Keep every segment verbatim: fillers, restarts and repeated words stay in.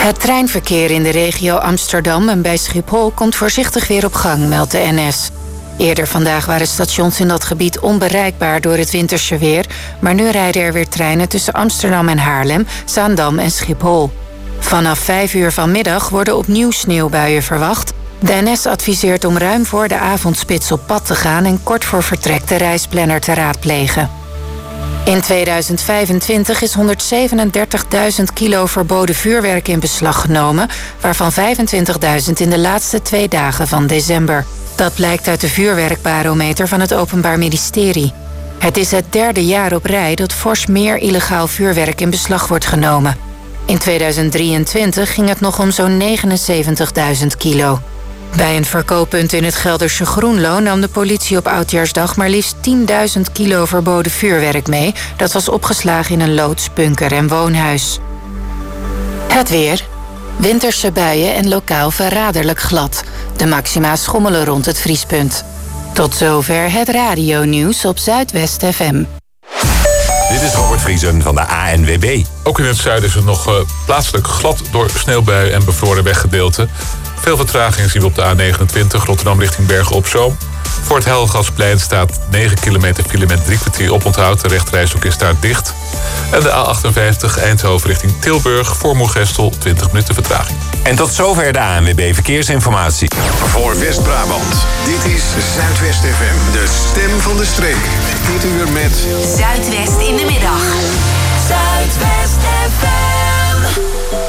Het treinverkeer in de regio Amsterdam en bij Schiphol komt voorzichtig weer op gang, meldt de N S. Eerder vandaag waren stations in dat gebied onbereikbaar door het winterse weer, maar nu rijden er weer treinen tussen Amsterdam en Haarlem, Zaandam en Schiphol. Vanaf vijf uur vanmiddag worden opnieuw sneeuwbuien verwacht. De N S adviseert om ruim voor de avondspits op pad te gaan en kort voor vertrek de reisplanner te raadplegen. In tweeduizend vijfentwintig is honderdzevenendertigduizend kilo verboden vuurwerk in beslag genomen, waarvan vijfentwintigduizend in de laatste twee dagen van december. Dat blijkt uit de vuurwerkbarometer van het Openbaar Ministerie. Het is het derde jaar op rij dat fors meer illegaal vuurwerk in beslag wordt genomen. In tweeduizend drieëntwintig ging het nog om zo'n negenenzeventigduizend kilo. Bij een verkooppunt in het Gelderse Groenlo nam de politie op Oudjaarsdag maar liefst tienduizend kilo verboden vuurwerk mee. Dat was opgeslagen in een loods, bunker en woonhuis. Het weer. Winterse buien en lokaal verraderlijk glad. De maxima schommelen rond het vriespunt. Tot zover het radionieuws op Zuidwest F M. Dit is Robert Vriesen van de A N W B. Ook in het zuiden is het nog uh, plaatselijk glad door sneeuwbuien en bevroren weggedeelten. Veel vertraging zien we op de A negenentwintig Rotterdam richting Bergen op Zoom. Voor het Helgasplein staat negen kilometer file met drie kwartier oponthoud. De rechterrijstrook is daar dicht. En de A achtenvijftig Eindhoven richting Tilburg voor Moergestel twintig minuten vertraging. En tot zover de A N W B Verkeersinformatie. Voor West-Brabant, dit is Zuidwest F M, de stem van de streek. Dit uur met Zuidwest in de middag. Zuidwest F M.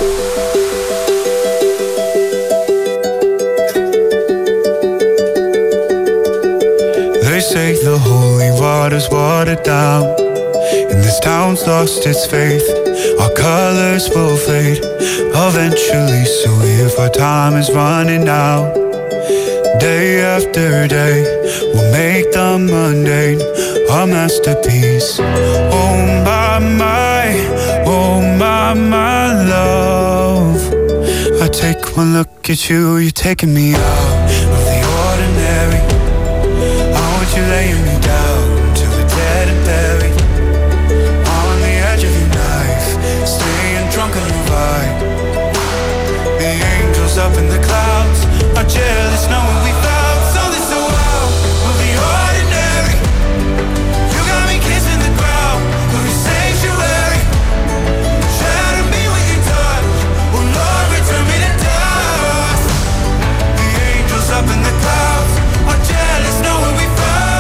They say the holy water's watered down, and this town's lost its faith. Our colors will fade eventually, so if our time is running out, day after day, we'll make the mundane a masterpiece. Oh my, my, oh my, my love. I take one look at you, you're taking me out of the ordinary. You're laying me down till we're dead and buried. On the edge of your knife, staying drunk on your vibe. The angels up in the clouds are jealous knowing we found something so out of the ordinary. You got me kissing the ground of your sanctuary. Shatter me with your touch, oh Lord, return me to dust. The angels up in the clouds are jealous knowing we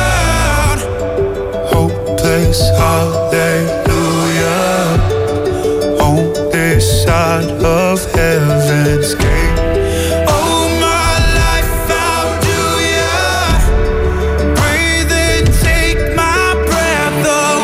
hallelujah, on this side of heaven's gate. Oh, my life, how do ya breathe and take my breath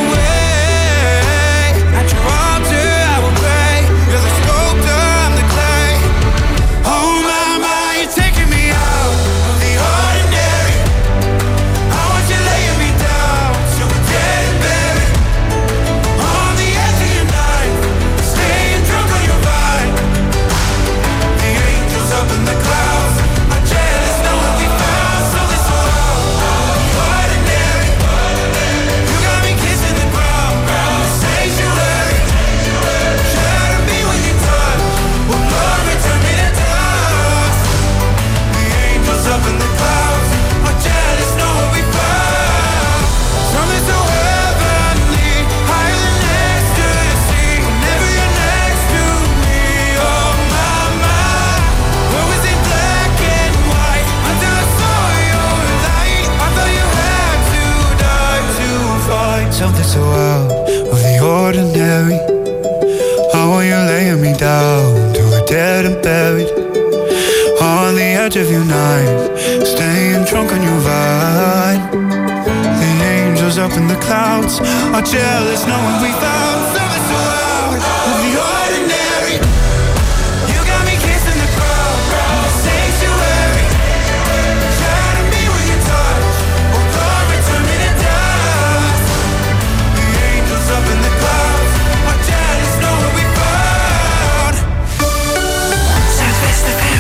away? At your altar I will pray, you're the sculptor, I'm the clay. Oh my, my, you're taking me out of the ordinary. I want you laying me down till we're dead and buried. On the edge of your knife, staying drunk on your vibe. The angels up in the clouds are jealous knowing we found something so ordinary. You got me kissing the ground, sanctuary. Shatter me with your touch, oh Lord, return me to dust. The angels up in the clouds are jealous knowing we found something so heavenly, higher than ecstasy. Whenever you're next to me, oh my, my. What was it black and white until I saw your light? I thought you had to die to find something so out of the ordinary. Oh, you're laying me down till we're dead and buried. On the edge of your knife, staying drunk on your vine. The angels up in the clouds are jealous knowing we found something so out of the ordinary. You got me kissing the ground, sanctuary. Shatter me with your touch, oh Lord, return me to dust. The angels up in the clouds are jealous knowing we found Zuidwest F M.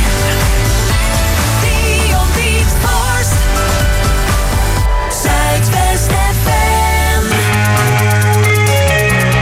The Beat Force. Zuidwest F M.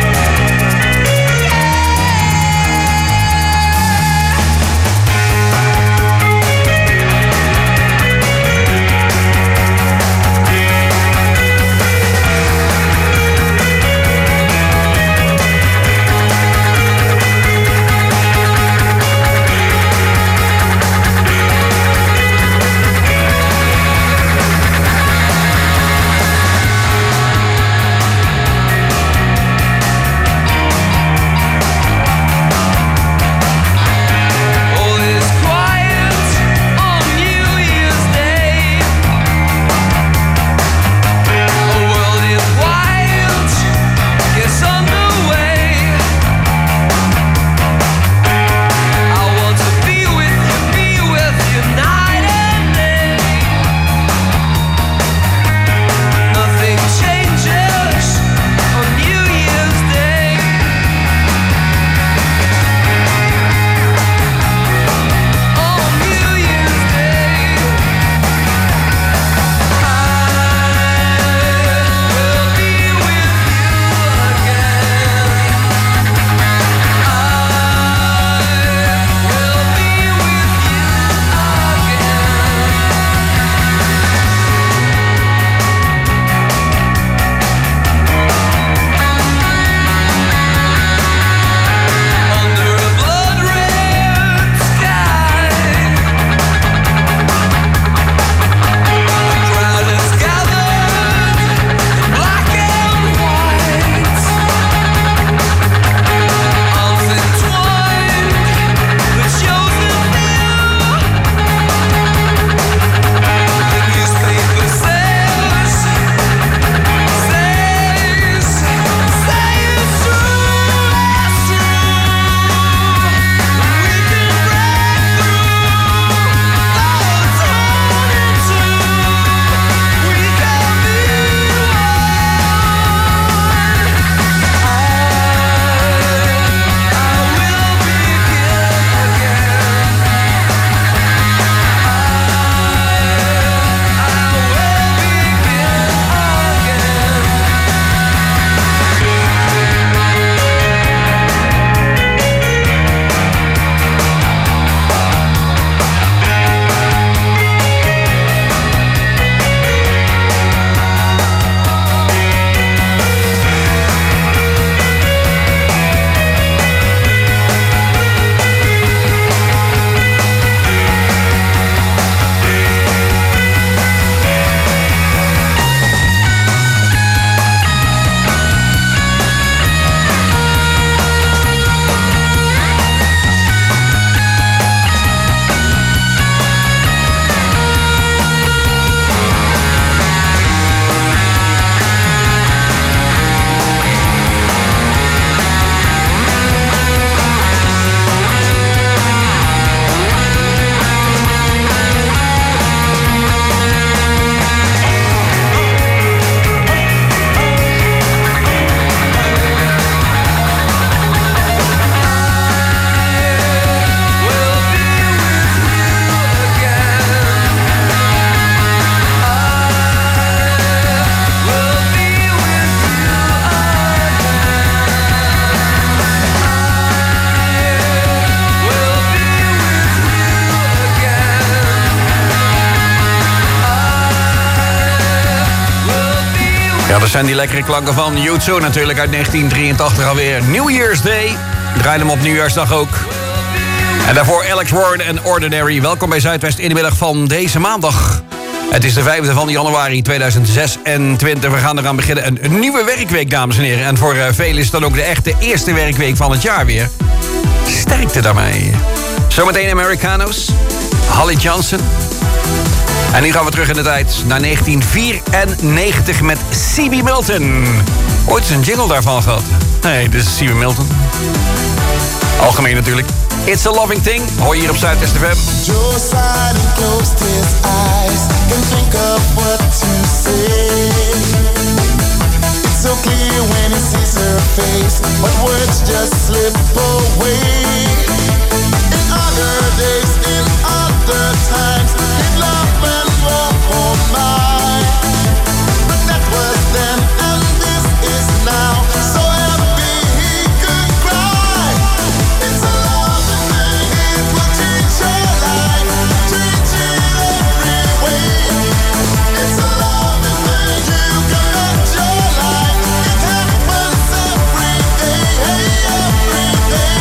dat zijn die lekkere klanken van U twee natuurlijk uit negentien drieëntachtig alweer. New Year's Day. Draai hem op Nieuwjaarsdag ook. En daarvoor Alex Warren en Ordinary. Welkom bij Zuidwest in de middag van deze maandag. Het is de vijfde van januari tweeduizend zesentwintig. We gaan eraan beginnen. Een, een nieuwe werkweek, dames en heren. En voor uh, velen is het dan ook de echte eerste werkweek van het jaar weer. Sterkte daarmee. Zometeen Americano's. Holly Johnson. En nu gaan we terug in de tijd naar negentien vierennegentig met C B Milton. Ooit eens een jingle daarvan gehad. Nee, dit is C B Milton. Algemeen natuurlijk. It's a Loving Thing. Hoor je hier op Zuidwest F M. Joe sighed and closed his eyes. Can think of what to say. It's so clear when he sees her face, but words just slip away. In other days, in other times, he'd laugh and walk all night. But that was then, and this is now. So happy he could cry. It's a loving thing, it will change your life, change in every way. It's a loving thing, you can bet your life. It happens every day, hey, every day.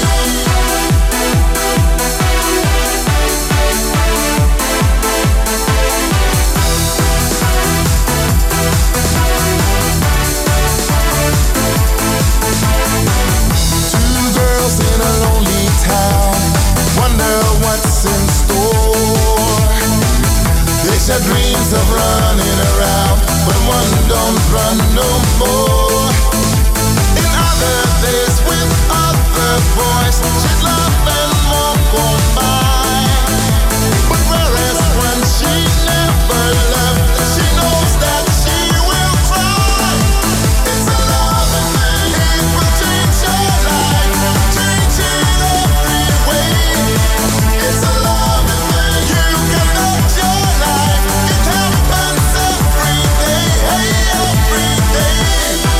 Two girls in a lonely town wonder what's in store. They share dreams of running around, but one don't run no more. In other days with other boys, she'd laugh and walk on by. But whereas when she never loved, she knows that she will try. It's a loving thing, it will change your life, change in every way. It's a loving thing, you can bet your life. It happens every day, hey, every day.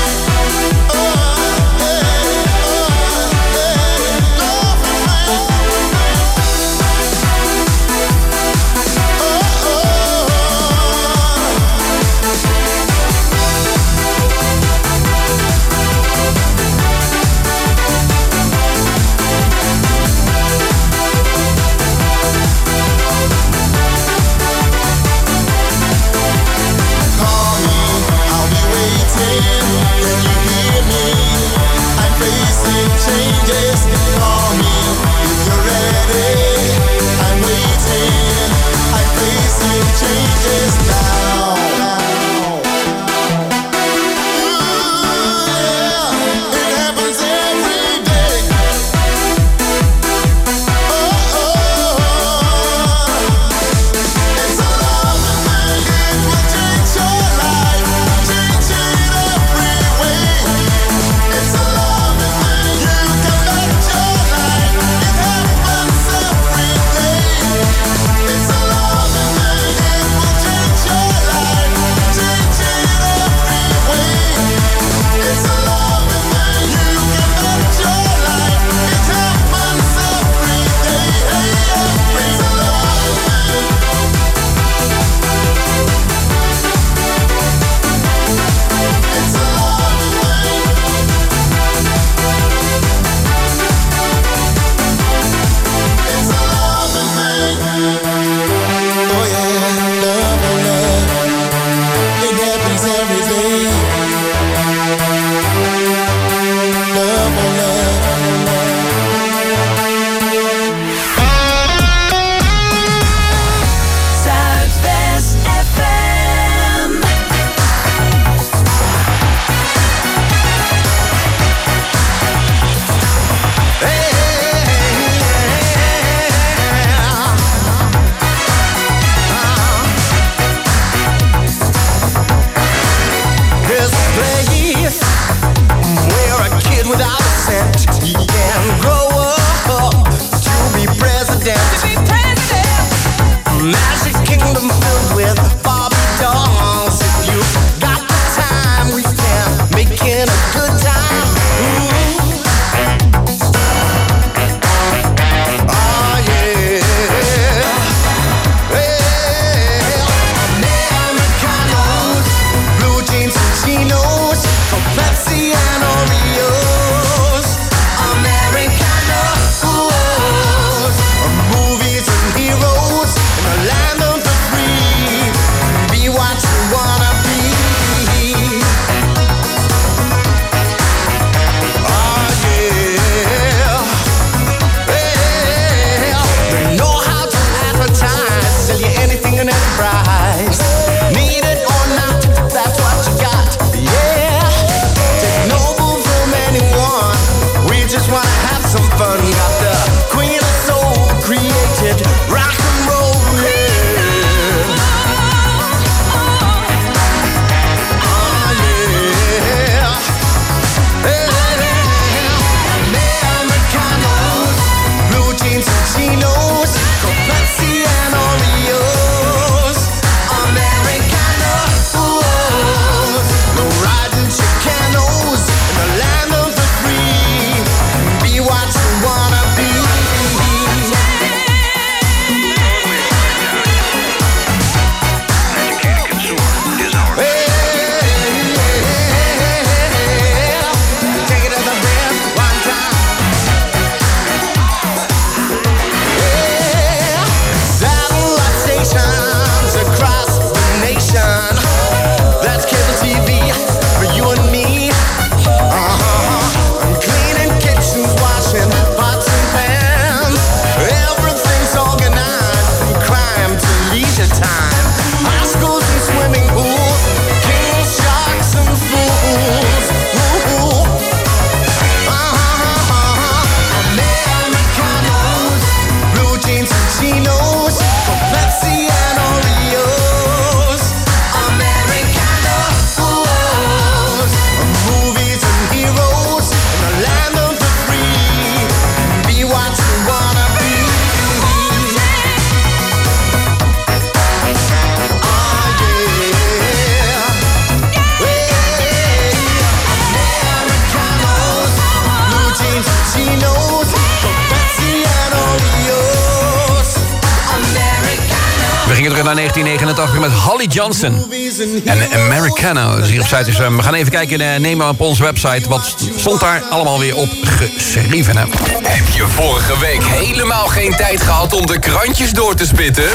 gingen terug naar negentien negenentachtig met Holly Johnson en Americano's hier op Zuid. We gaan even kijken en nemen op onze website. Wat stond daar allemaal weer op geschreven? Hè? Heb je vorige week helemaal geen tijd gehad om de krantjes door te spitten?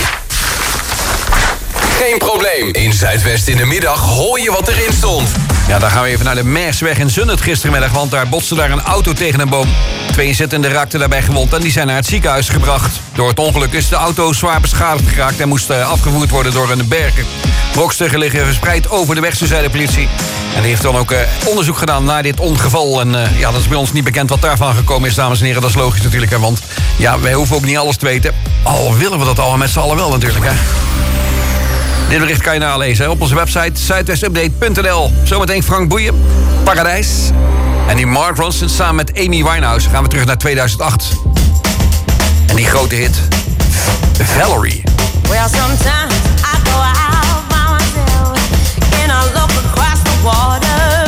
Geen probleem. In Zuidwest in de middag hoor je wat erin stond. Ja, dan gaan we even naar de Meersweg in Zundert gistermiddag, want daar botste daar een auto tegen een boom. Twee inzittenden raakten daarbij gewond en die zijn naar het ziekenhuis gebracht. Door het ongeluk is de auto zwaar beschadigd geraakt en moest afgevoerd worden door een bergen. Brokstukken liggen verspreid over de weg, zo zei de politie. En die heeft dan ook uh, onderzoek gedaan naar dit ongeval. En uh, ja, dat is bij ons niet bekend wat daarvan gekomen is, dames en heren. Dat is logisch natuurlijk, hè, want ja, wij hoeven ook niet alles te weten. Al willen we dat allemaal met z'n allen wel natuurlijk, hè. Dit bericht kan je nalezen hè, op onze website zuidwestupdate punt n l. Zometeen Frank Boeien, Paradijs. En die Mark Ronson samen met Amy Winehouse gaan we terug naar tweeduizend acht. En die grote hit, Valerie. Well, sometimes I go out by myself and I look across the water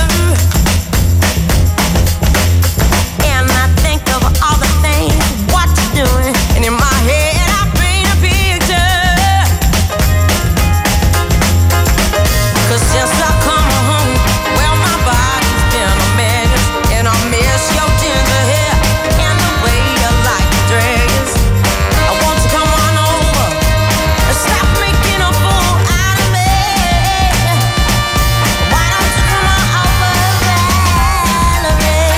and I think of all the things what you're doing, and in my head I paint a picture. 'Cause since I come home, well, my body's been a mess, and I miss your ginger hair and the way you like to dress. I want to come on over and stop making a fool out of me. Why don't you come on over, Valerie?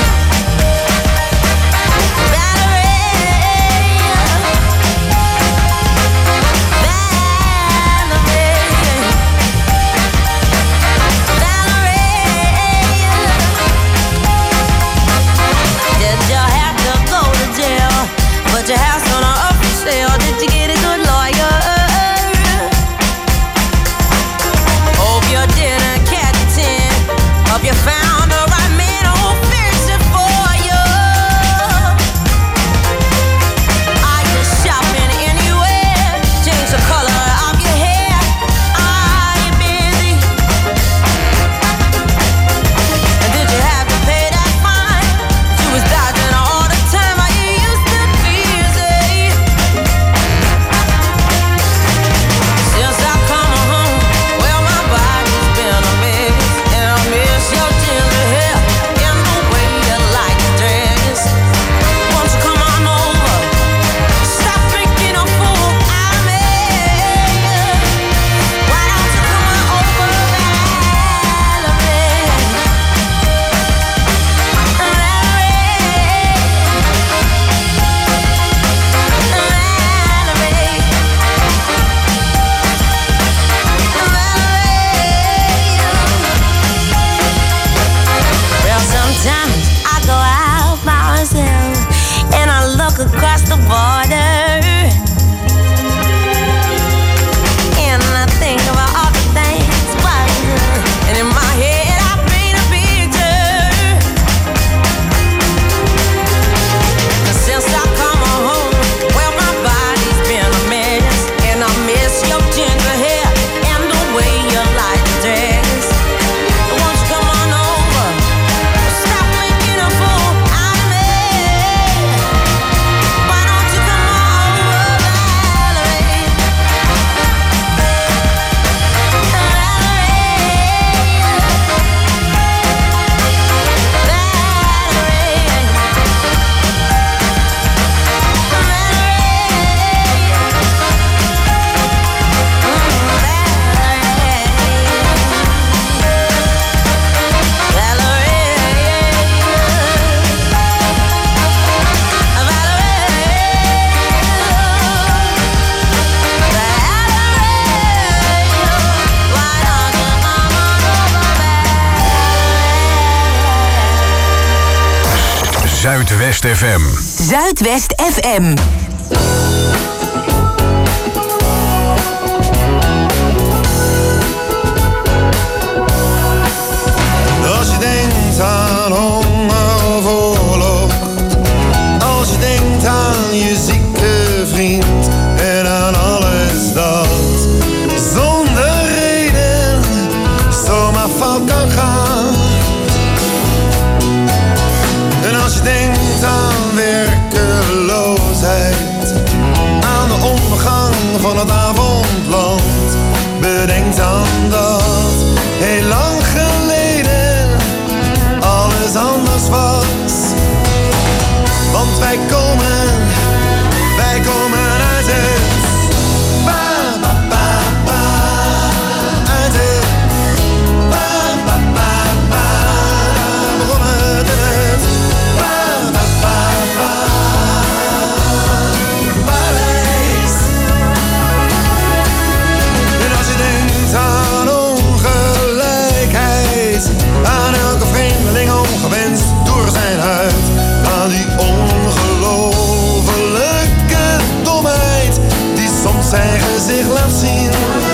Valerie, Did you have to go to jail? Put your house on a up for sale. Did you get a good lawyer? Hope you didn't catch a tin. Hope you found the right man who'll fix it for you. Are you shopping anywhere? Change the color of your hair. Are you busy? And did you have to pay that fine? You was dodging all the time. Are you used to busy? Since I come home, well, my body's been a mess, and I miss your ginger hair and the way you like to dress. Won't you come on over? Stop making a fool out of me. Why don't you come on over, Valerie? Well, sometimes I go out by myself and I look across the border and I think about all the things what you do. And in my head I paint a picture. 'Cause since I come home, well, my body's been a mess, and I miss your ginger hair and the way you like to dress. Won't you come on over? Stop making a fool out of me. Why don't you come on over, Valerie? Zuidwest F M. Zuidwest F M. Als je denkt aan honger of oorlog, als je denkt aan je zieke vriend en aan alles dat zonder reden zomaar fout kan gaan. En als je denkt aan werkeloosheid, aan de ondergang van het avond zich laat zien.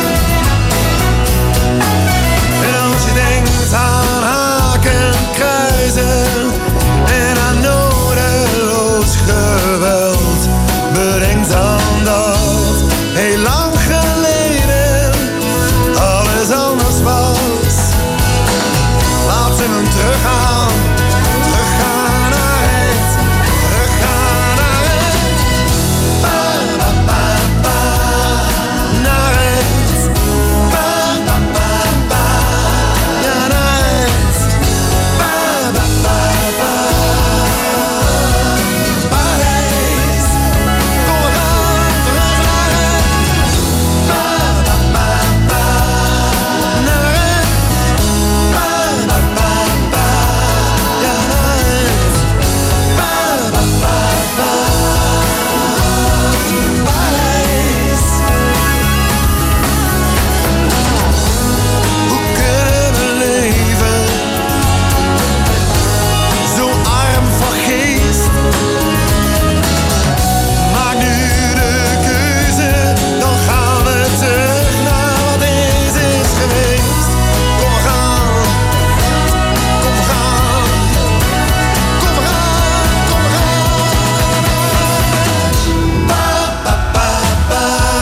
En als je denkt aan haken, kruisen en aan nodeloos geweld, bedenk dan dat heel lang geleden alles anders was. Laat ze hem teruggaan, teruggaan naar het, teruggaan naar het. Ba, ba, ba, ba, naar het. Ba, ba, ba, ba, ja, naar het. Ba, ba, ba, ba, Parijs. Kom, we gaan terug naar het. Ba, ba, ba, ba, naar het. Ba, ba, ba, ba, ja, naar het. Ba, ba, ba, ba, Parijs. Hoe kunnen we leven zo arm van geest? Maak nu de keuze, dan gaan we terug naar wat eens is geweest. Kom, we gaan, kom, we gaan, kom, we gaan, kom, we gaan. Ba, ba, ba, ba.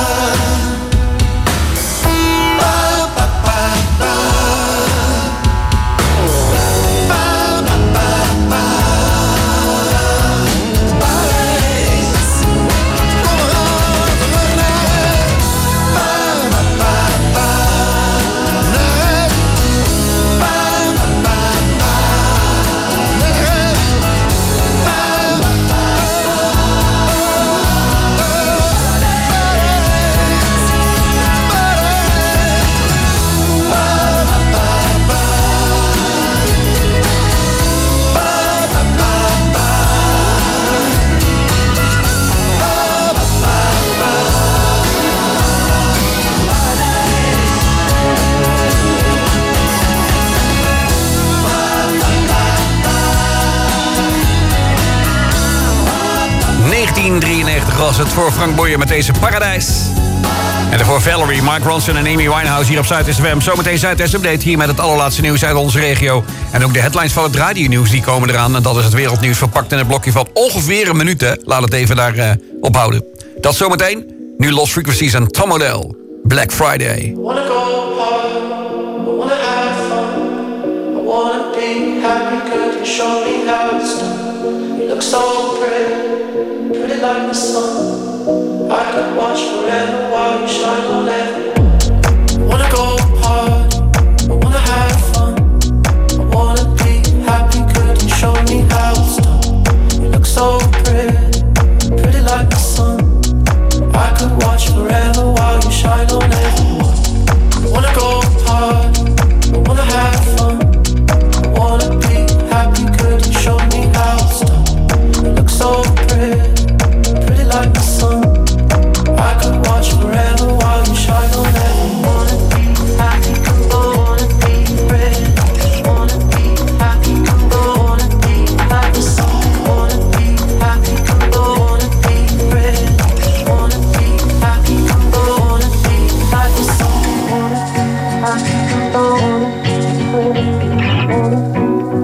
Ba, ba, ba, ba. Ba, ba, ba, ba. Parijs. Kom, we gaan terug naar het. Ba, ba, ba, ba. Naar het. Ba, ba, ba, ba. Naar het. Ba, ba, ba, negentien drieënnegentig was het voor Frank Boeien met deze Paradijs. En daarvoor Valerie, Mark Ronson en Amy Winehouse hier op Zuidwest F M. Zometeen Zuidwest Update hier met het allerlaatste nieuws uit onze regio. En ook de headlines van het radionieuws die komen eraan. En dat is het wereldnieuws verpakt in een blokje van ongeveer een minuut. Hè. Laat het even daar uh, ophouden. Dat zometeen. Nu Lost Frequencies en Tom Odell. Black Friday. I wanna go hard, I wanna have fun, I wanna be happy, could you show me how it's done? You look so pretty, pretty like the sun. I could watch forever while you shine on everyone. I wanna go hard, I wanna have fun, I wanna be happy, could you show me how it's done? You look so pretty, pretty like the sun. I could watch forever while you shine on everyone. I wanna go hard, I wanna have fun, I wanna be happy, could you show me how it's done? You look so pretty, pretty like the sun. I could watch forever while you shine on everyone. Wanna be happy, come go, wanna be pretty, wanna be happy, come go, wanna be like the sun. Wanna be happy, come go, wanna be pretty, wanna be happy, come go, wanna be like the sun. Wanna be happy, come go, wanna be pretty, wanna be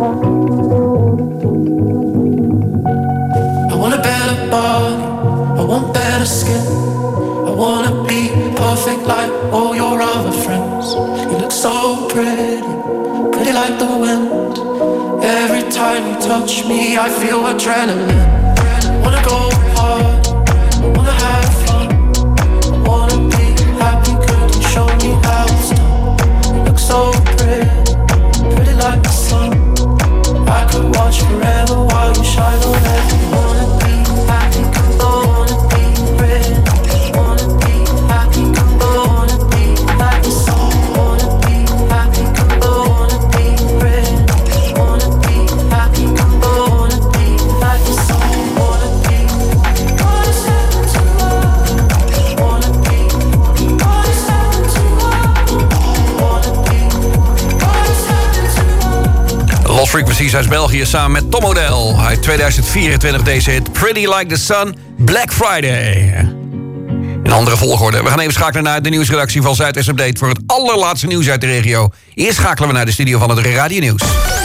happy. I want a better body, I want better skin, I wanna be perfect like all your other friends. You look so pretty, pretty like the wind. Every time you touch me, I feel adrenaline. I wanna go hard, I wanna have fun, I wanna be happy, could you show me how it's done? You look so pretty, pretty like the sun. I could watch forever while you shine on everyone. Wanna be happy, come go, wanna be pretty, wanna be happy, come go, wanna be like the sun. Wanna be happy, come go, wanna be pretty, wanna be happy, come go, wanna be like the sun. Wanna be, wanna step into love, wanna be, wanna step into love, wanna be, wanna step into love. Lost Frequencies uit België samen met Tom Odell. Uit tweeduizend vierentwintig deze hit Pretty Like the Sun, Black Friday. In andere volgorde. We gaan even schakelen naar de nieuwsredactie van Zuidwest Update... voor het allerlaatste nieuws uit de regio. Eerst schakelen we naar de studio van het Radio Nieuws.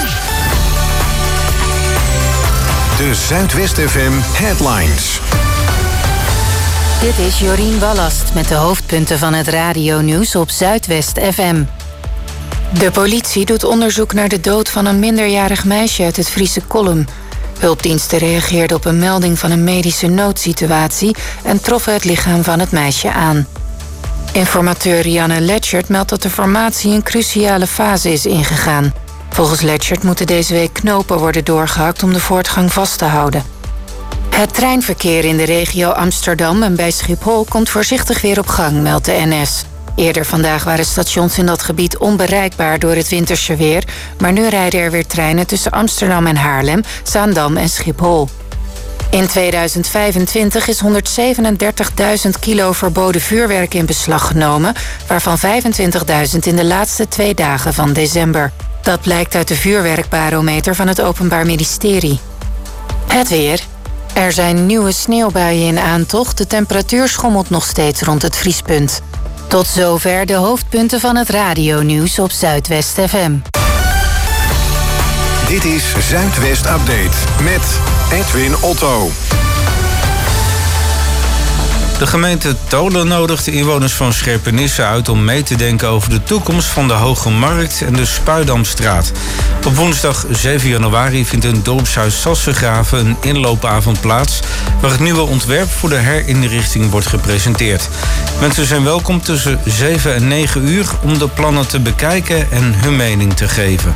De Zuidwest F M Headlines. Dit is Jorien Wallast met de hoofdpunten van het radionieuws op Zuidwest F M. De politie doet onderzoek naar de dood van een minderjarig meisje uit het Friese Kollum. Hulpdiensten reageerden op een melding van een medische noodsituatie en troffen het lichaam van het meisje aan. Informateur Rianne Letchert meldt dat de formatie een cruciale fase is ingegaan. Volgens Letchert moeten deze week knopen worden doorgehakt om de voortgang vast te houden. Het treinverkeer in de regio Amsterdam en bij Schiphol komt voorzichtig weer op gang, meldt de N S. Eerder vandaag waren stations in dat gebied onbereikbaar door het winterse weer, maar nu rijden er weer treinen tussen Amsterdam en Haarlem, Zaandam en Schiphol. In tweeduizend vijfentwintig is honderdzevenendertigduizend kilo verboden vuurwerk in beslag genomen, waarvan vijfentwintigduizend in de laatste twee dagen van december. Dat blijkt uit de vuurwerkbarometer van het Openbaar Ministerie. Het weer. Er zijn nieuwe sneeuwbuien in aantocht. De temperatuur schommelt nog steeds rond het vriespunt. Tot zover de hoofdpunten van het radionieuws op Zuidwest F M. Dit is Zuidwest Update met Edwin Otto. De gemeente Tolen nodigt de inwoners van Scherpenisse uit om mee te denken over de toekomst van de Hoge Markt en de Spuidamstraat. Op woensdag zeven januari vindt in dorpshuis Sassengraven een inloopavond plaats waar het nieuwe ontwerp voor de herinrichting wordt gepresenteerd. Mensen zijn welkom tussen zeven en negen uur om de plannen te bekijken en hun mening te geven.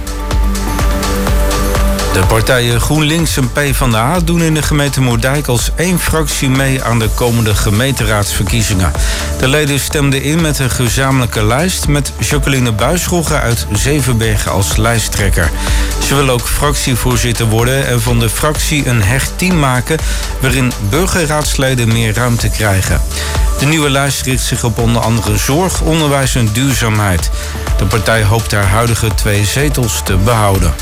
De partijen GroenLinks en PvdA doen in de gemeente Moerdijk als één fractie mee aan de komende gemeenteraadsverkiezingen. De leden stemden in met een gezamenlijke lijst met Jacqueline Buisrogge uit Zevenbergen als lijsttrekker. Ze willen ook fractievoorzitter worden en van de fractie een hecht team maken waarin burgerraadsleden meer ruimte krijgen. De nieuwe lijst richt zich op onder andere zorg, onderwijs en duurzaamheid. De partij hoopt haar huidige twee zetels te behouden.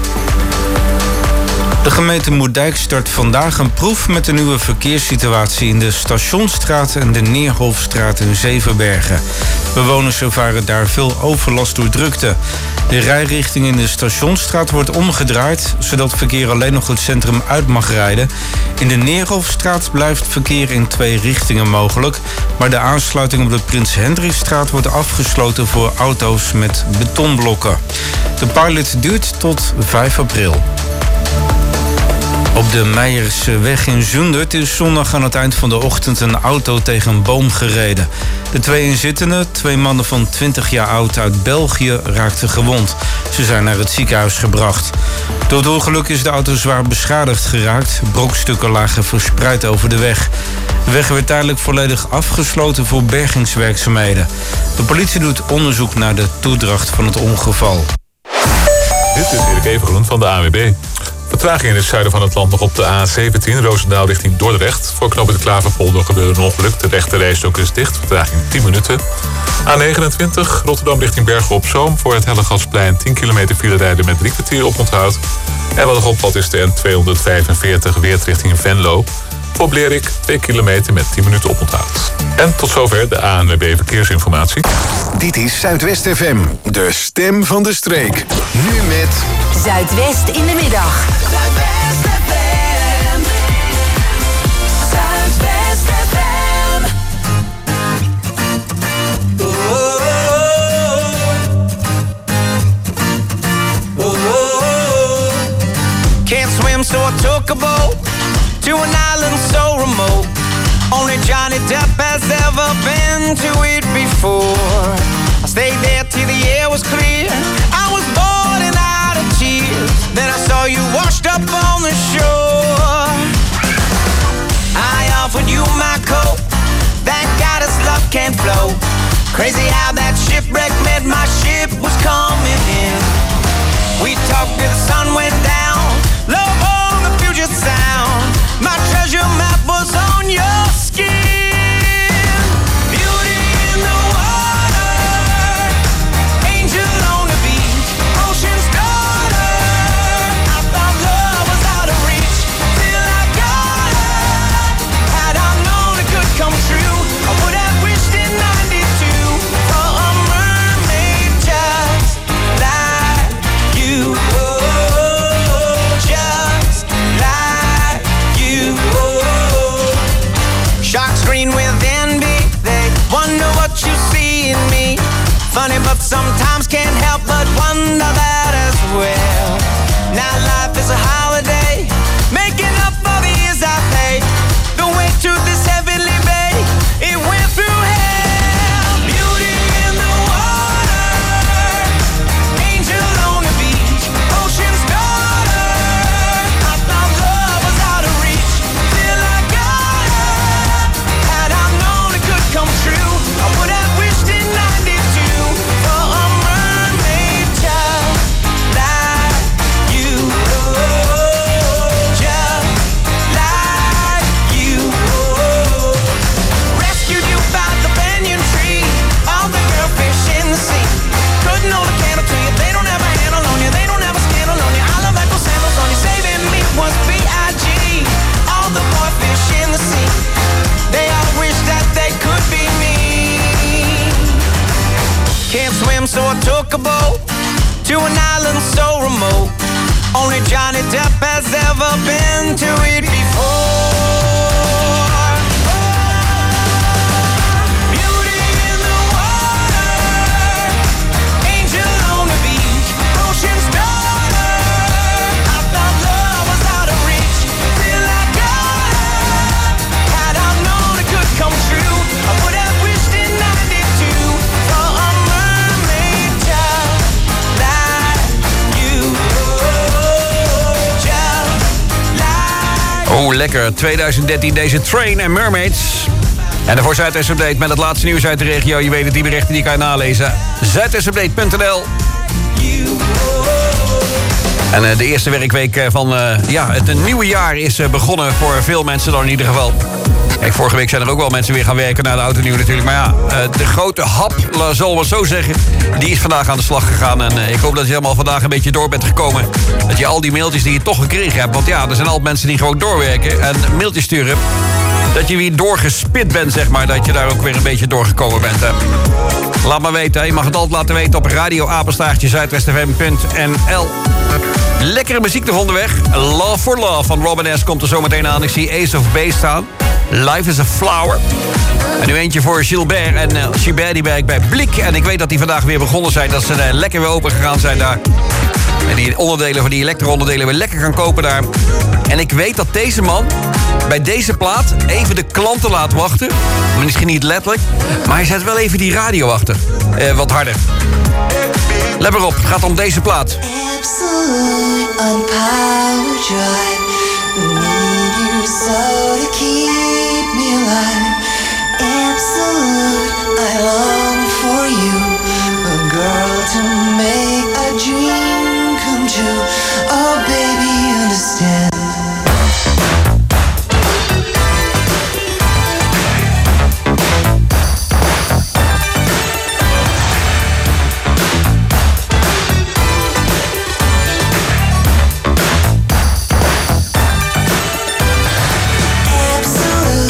De gemeente Moerdijk start vandaag een proef met de nieuwe verkeerssituatie in de Stationsstraat en de Neerhofstraat in Zevenbergen. Bewoners ervaren daar veel overlast door drukte. De rijrichting in de Stationsstraat wordt omgedraaid, zodat verkeer alleen nog het centrum uit mag rijden. In de Neerhofstraat blijft verkeer in twee richtingen mogelijk, maar de aansluiting op de Prins Hendrikstraat wordt afgesloten voor auto's met betonblokken. De pilot duurt tot vijf april. Op de Meijersweg in Zundert is zondag aan het eind van de ochtend een auto tegen een boom gereden. De twee inzittenden, twee mannen van twintig jaar oud uit België, raakten gewond. Ze zijn naar het ziekenhuis gebracht. Door het ongeluk is de auto zwaar beschadigd geraakt. Brokstukken lagen verspreid over de weg. De weg werd tijdelijk volledig afgesloten voor bergingswerkzaamheden. De politie doet onderzoek naar de toedracht van het ongeval. Dit is Erik Evengroen van de A N W B. Vertraging in het zuiden van het land nog op de A zeventien, Roosendaal richting Dordrecht. Voor knooppunt de Klaverpolder gebeurde een ongeluk. De rechte rijstok is dicht, vertraging tien minuten. A negenentwintig, Rotterdam richting Bergen op Zoom. Voor het Hellegatsplein tien kilometer file rijden met drie kwartier oponthoud. En wat nog opvalt is de N tweehonderdvijfenveertig, Weert richting Venlo. Voor Blerik twee kilometer met tien minuten oponthoud. En tot zover de A N W B Verkeersinformatie. Dit is Zuidwest F M, de stem van de streek. Nu met Zuidwest in de middag. Zuidwest F M. Zuidwest F M. Oh, oh, oh, oh. Can't swim, so I took a boat to an island so remote. Only Johnny Depp has ever been to it before. I stayed there till the air was clear. I was bored and out of tears. Then I saw you washed up on the shore. I offered you my coat. Thank God his love can't flow. Crazy how that shipwreck meant my ship was coming in. We talked till the sun went down. Love on the Puget Sound. My treasure map was on your skin. Beauty in the water, angel on the beach, ocean's daughter. I thought love was out of reach till I got her. Had I known it could come true, I would Funny, but sometimes can't help but wonder that as well. Now life is a holiday, making up for the years I paid. The way to this heavenly bay, it went through hell. Beauty in the water, angel on the beach, ocean's daughter. I thought love was out of reach, till I got her. Had I known it could come true, I would have wished in ninety-two for a mermaid child like you. Just like you. Rescued you by the banyan tree, all the girl fish in the sea. Couldn't hold a candle to you, they don't have a handle on you, they don't have a scandal on you. I love echo sandals on you, saving me was B I G. All the boy fish in the sea, they all wish that they could be me. Can't swim, so I took a boat to an island so remote. Only Johnny Depp has ever been to it before. Beauty in the water, angel on the beach, ocean's daughter. I thought love was out of reach, till I got her. Had I known it could come true, I would have wished in ninety-two for a mermaid child like you. Child like Oh, lekker. twintig dertien, deze Train and Mermaids. En daarvoor Zuidwest Update met het laatste nieuws uit de regio. Je weet het, die berichten die kan je nalezen. zuidwestupdate punt n l. En uh, de eerste werkweek uh, van uh, ja, het nieuwe jaar is uh, begonnen voor veel mensen dan in ieder geval. Kijk, vorige week zijn er ook wel mensen weer gaan werken naar de auto nieuw natuurlijk. Maar ja, uh, de grote hap, uh, zal we zo zeggen, die is vandaag aan de slag gegaan. En uh, ik hoop dat je helemaal vandaag een beetje door bent gekomen. Dat je al die mailtjes die je toch gekregen hebt. Want ja, er zijn altijd mensen die gewoon doorwerken en mailtjes sturen. Dat je weer doorgespit bent, zeg maar. Dat je daar ook weer een beetje doorgekomen bent. Hè. Laat maar weten, hè. Je mag het altijd laten weten op radio apenstaartje zuidwest f m punt n l. Lekkere muziek nog onderweg. Love for Love van Robin S. komt er zometeen aan. Ik zie Ace of Base staan. Life is a Flower. En nu eentje voor Gilbert en uh, Gilbert die werkt bij Blik. En ik weet dat die vandaag weer begonnen zijn. Dat ze uh, lekker weer open gegaan zijn daar. En die onderdelen van die elektro-onderdelen weer lekker gaan kopen daar. En ik weet dat deze man bij deze plaat even de klanten laat wachten. Misschien niet letterlijk, maar hij zet wel even die radio achter. Uh, wat harder. Let maar op, het gaat om deze plaat. Absolute on power drive. Need you so to keep me alive. Absolute, I long for you. A girl to make a dream come true. Oh baby, understand. Absolute.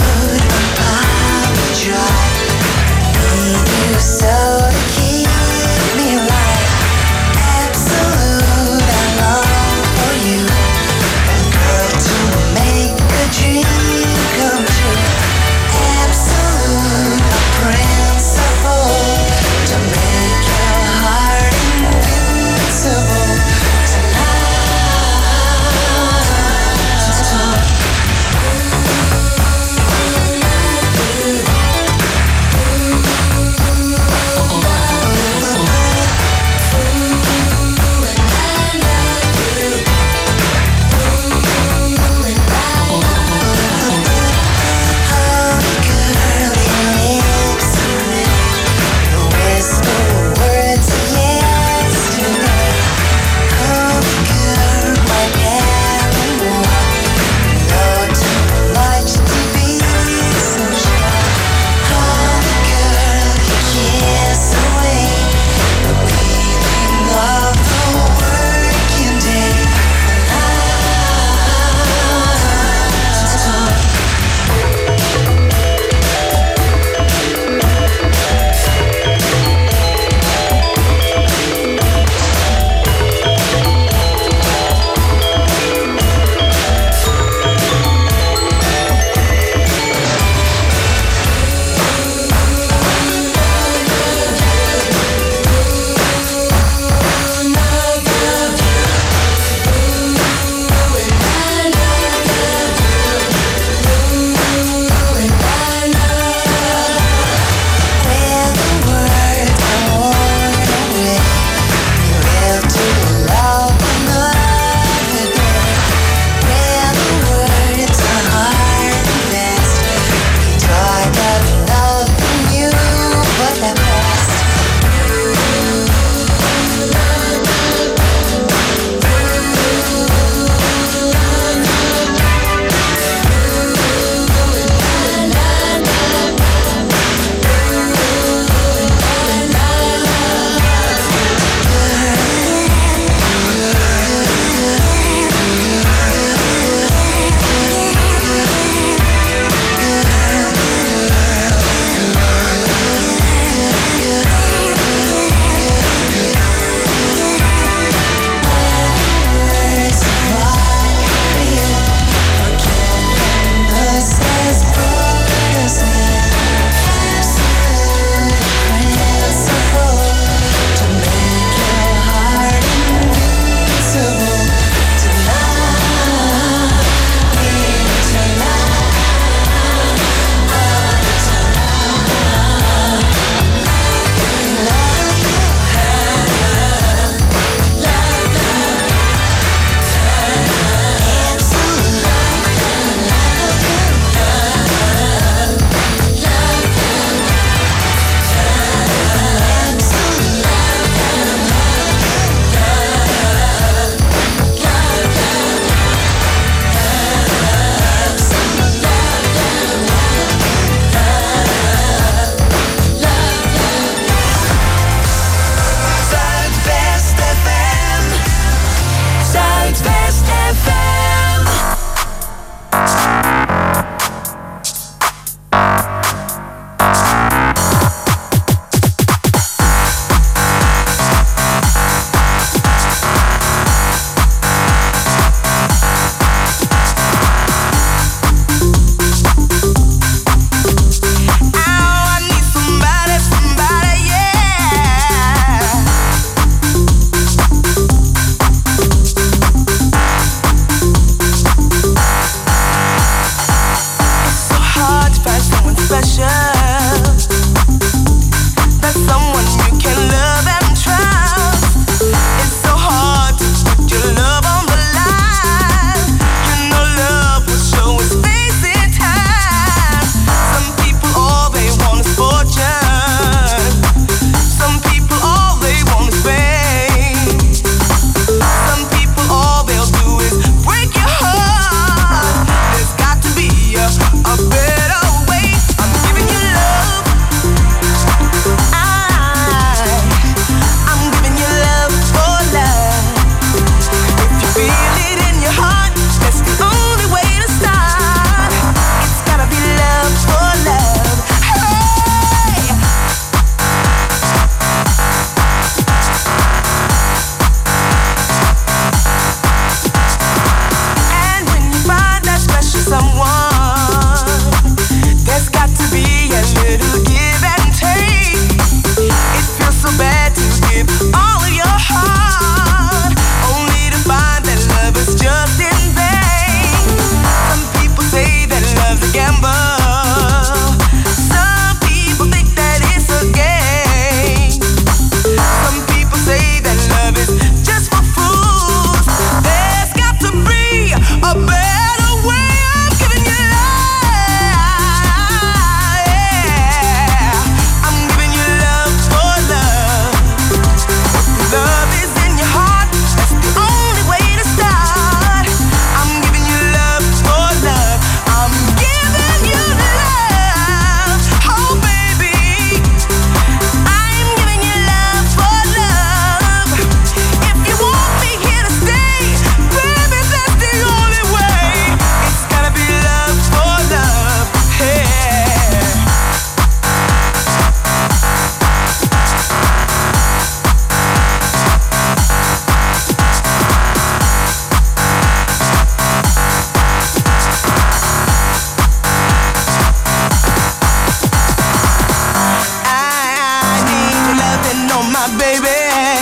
my baby.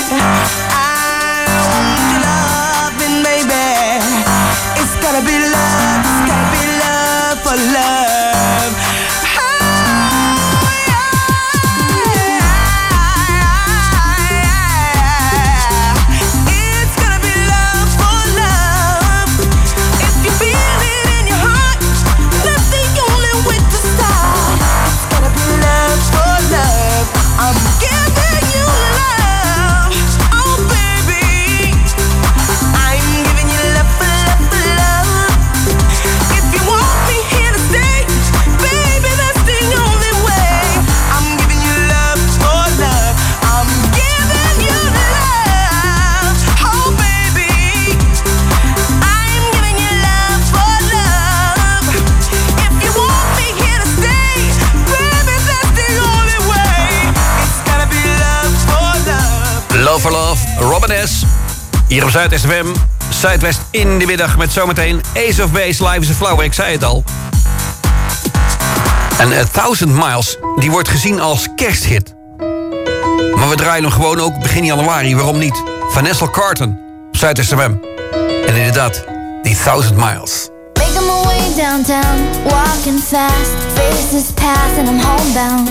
I want your loving, baby. It's gotta be love, it's gotta be love for love. It's gonna be love for love. If you feel it in your heart, that's the only way to start. It's gonna be love for love. I'm giving you love, oh baby. I'm giving you love for love for love. If you want me here to stay, baby, that's the only way. I'm giving you love for love. I'm giving you love, oh baby. I'm giving you love for love. If you want me here to stay, baby, that's the only way. It's gotta be love for love. Love for Love, Robin S. Hier op Zuid-S F M. Zuidwest in de middag met zometeen Ace of Base, Live is a Flower. Ik zei het al. En A Thousand Miles, die wordt gezien als kersthit. Maar we draaien hem gewoon ook begin januari, waarom niet? Vanessa Carlton op Zuid-S F M. En inderdaad, die Thousand Miles. Making my way downtown, walking fast, faces pass and I'm homebound.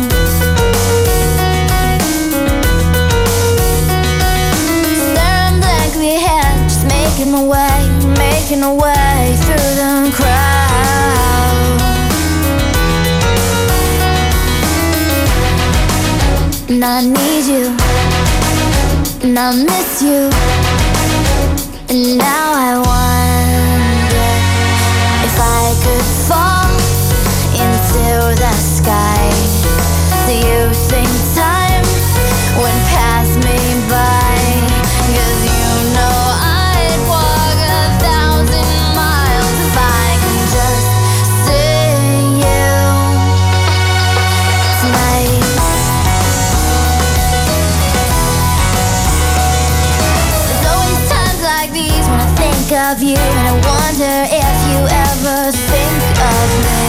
Staring blankly ahead, just making my way, making my way through the crowd. And I need you, and I miss you, and now I wonder if I could fall into the sky. Do you think time would pass me by? 'Cause you know I'd walk a thousand miles if I could just see you tonight. There's always times like these when I think of you, and I wonder if you ever think of me.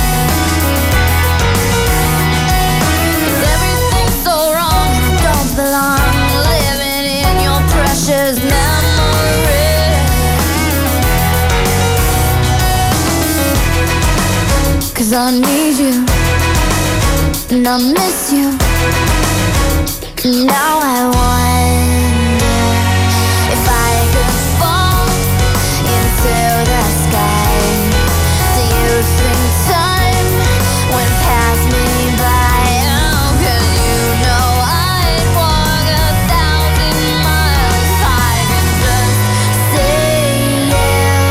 'Cause everything's so wrong and I don't belong, living in your precious memory. 'Cause I need you, and I miss you, and now I wonder if I could fall into the sky. Do you think time would pass me by? Oh, 'cause you know I'd walk a thousand miles if I could just see you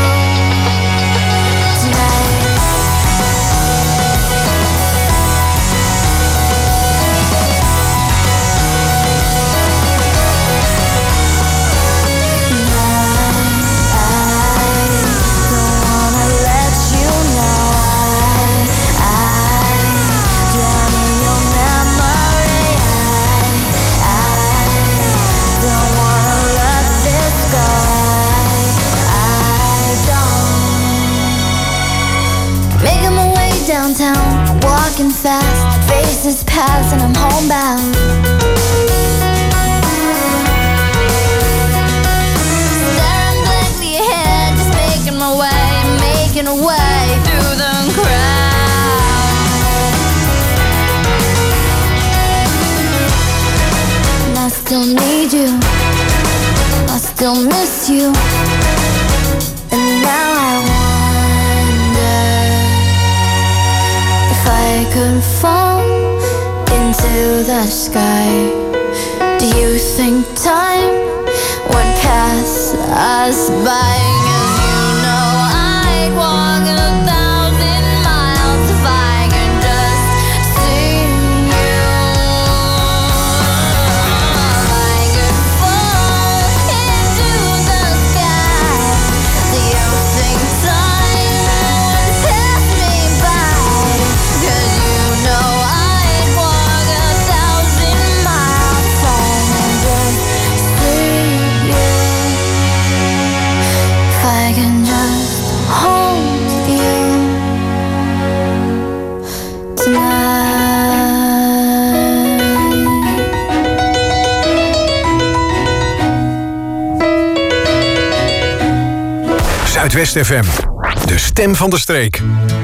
tonight. Making my way downtown, walking fast, faces pass and I'm homebound. Staring blankly ahead, just making my way, making a way through the crowd. And I still need you, I still miss you, and now I wonder if I could fall into the sky. Do you think time would pass us by? 'Cause you know I'd walk a thousand miles if I could just see you. If I could fall into the sky. Do you think time would pass me by? 'Cause you know I'd walk a thousand miles if I could just see you. If I can just hold you tonight. Zuidwest F M. De stem van de streek.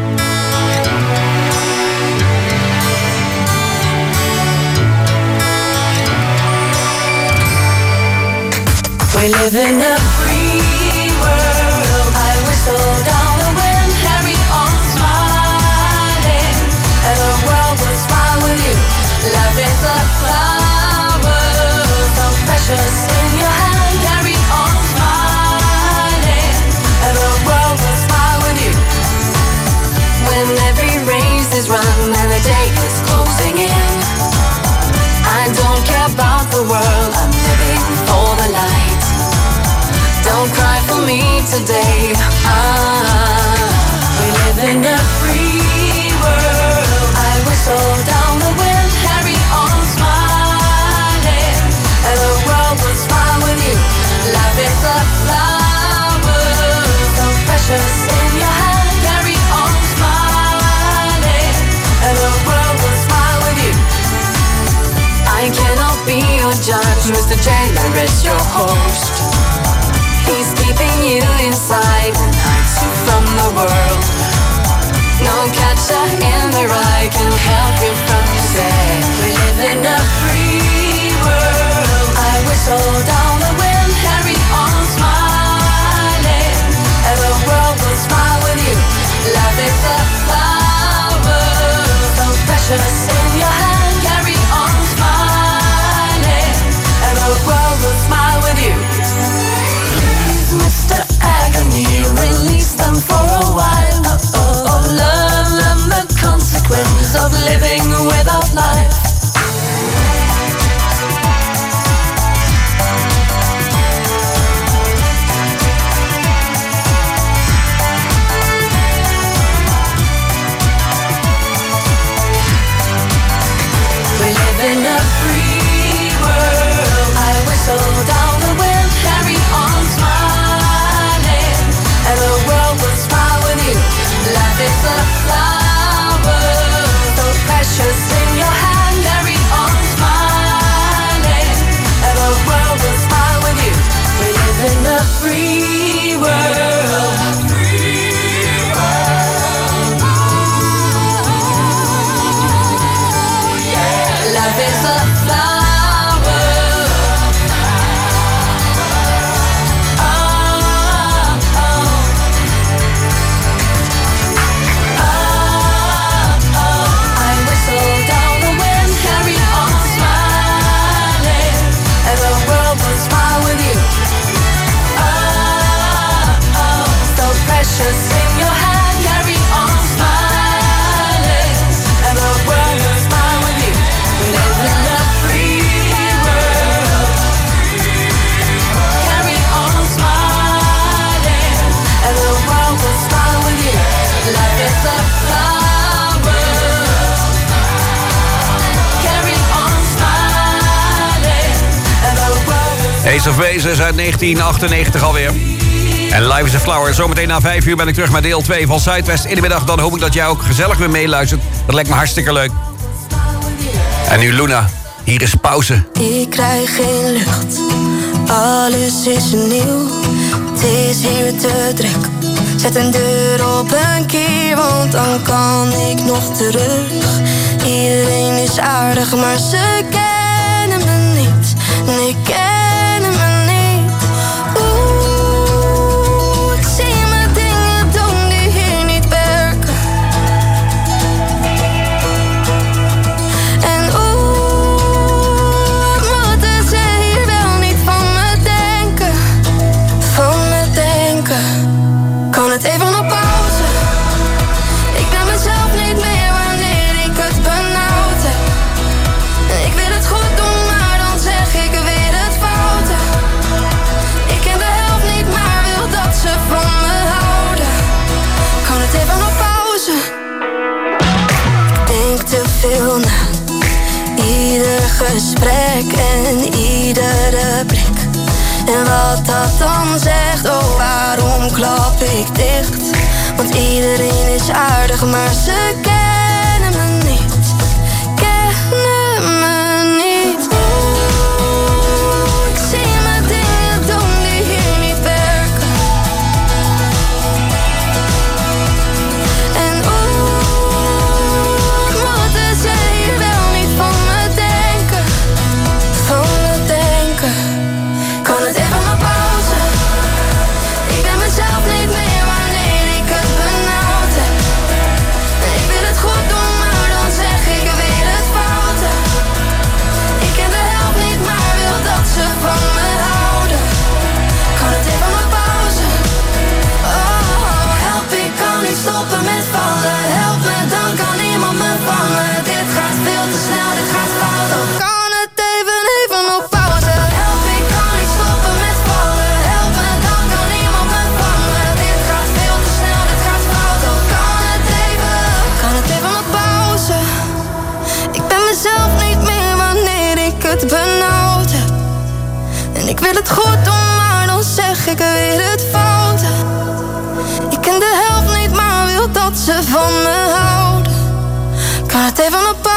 We live in a free world. I whistle down the wind, carry on smiling, and the world will smile with you. Love is a flower, so precious in your hand. Carry on smiling, and the world will smile with you. When every race is run and the day is closing in, I don't care about the world. I'm living for the light. Don't cry for me today. Ah, we live in a free world. I whistle down the wind, carry on smiling, and the world will smile with you. Love is a flower, so precious in your hand. Carry on smiling, and the world will smile with you. I cannot be your judge, Mister Jailer is your host. He's keeping you inside and hides you from the world. No catcher in the rye can help you from the sea. We live in a free world. I whistle down the wind, carry on smiling, and the world will smile with you. Love is a flower, so precious in your hand. Carry on smiling, and the world will smile with you. Mister Agony, release them for a while. Oh, oh, oh, learn them the consequence of living without life. We live in a free world. I whistle down the wind, carry on smiling, and the world will smile with you. Love is a flower, so precious in your hand. Carry on smiling, and the world will smile with you. We live in a free world. Free world. Yeah. Love is a flower. Precious in your hand, carry on smiling, and the world will smile with you. We live in a free world. Carry on smiling, and the world will smile with you. Life is a flower. Carry on smiling, and the world will. Ace of Base is uit negentien achtennegentig alweer. En Life is a Flower. Zometeen na vijf uur ben ik terug met deel twee van Zuidwest in de middag. Dan hoop ik dat jij ook gezellig weer meeluistert. Dat lijkt me hartstikke leuk. En nu Luna. Hier is pauze. Ik krijg geen lucht. Alles is nieuw. Het is hier te druk. Zet een deur op een keer, want dan kan ik nog terug. Iedereen is aardig, maar ze kennen me niet. Nee, kennen me niet. Oeh, ik zie me dingen doen die hier niet werken. En oeh, moeten ze hier wel niet van me denken. Van me denken. Kan het even op pauze? Ik ben mezelf niet meer wanneer ik het benauwd heb. Ik wil het goed doen, maar dan zeg ik weer het foute. Ik ken de helft niet, maar wil dat ze van me houden. Kan het even op pauze? Ik denk te veel na. Ieder gesprek en iedere blik. En wat dat dan zegt, oh waarom klap ik dicht? Want iedereen is aardig, maar ze kennen me niet. Kennen me niet. Oeh, ik zie me dingen doen die hier niet werken. het benauwd heb. En ik wil het goed doen, maar dan zeg ik weer het foute. Ik ken de helft niet, maar wil dat ze van me houden. Kan het even op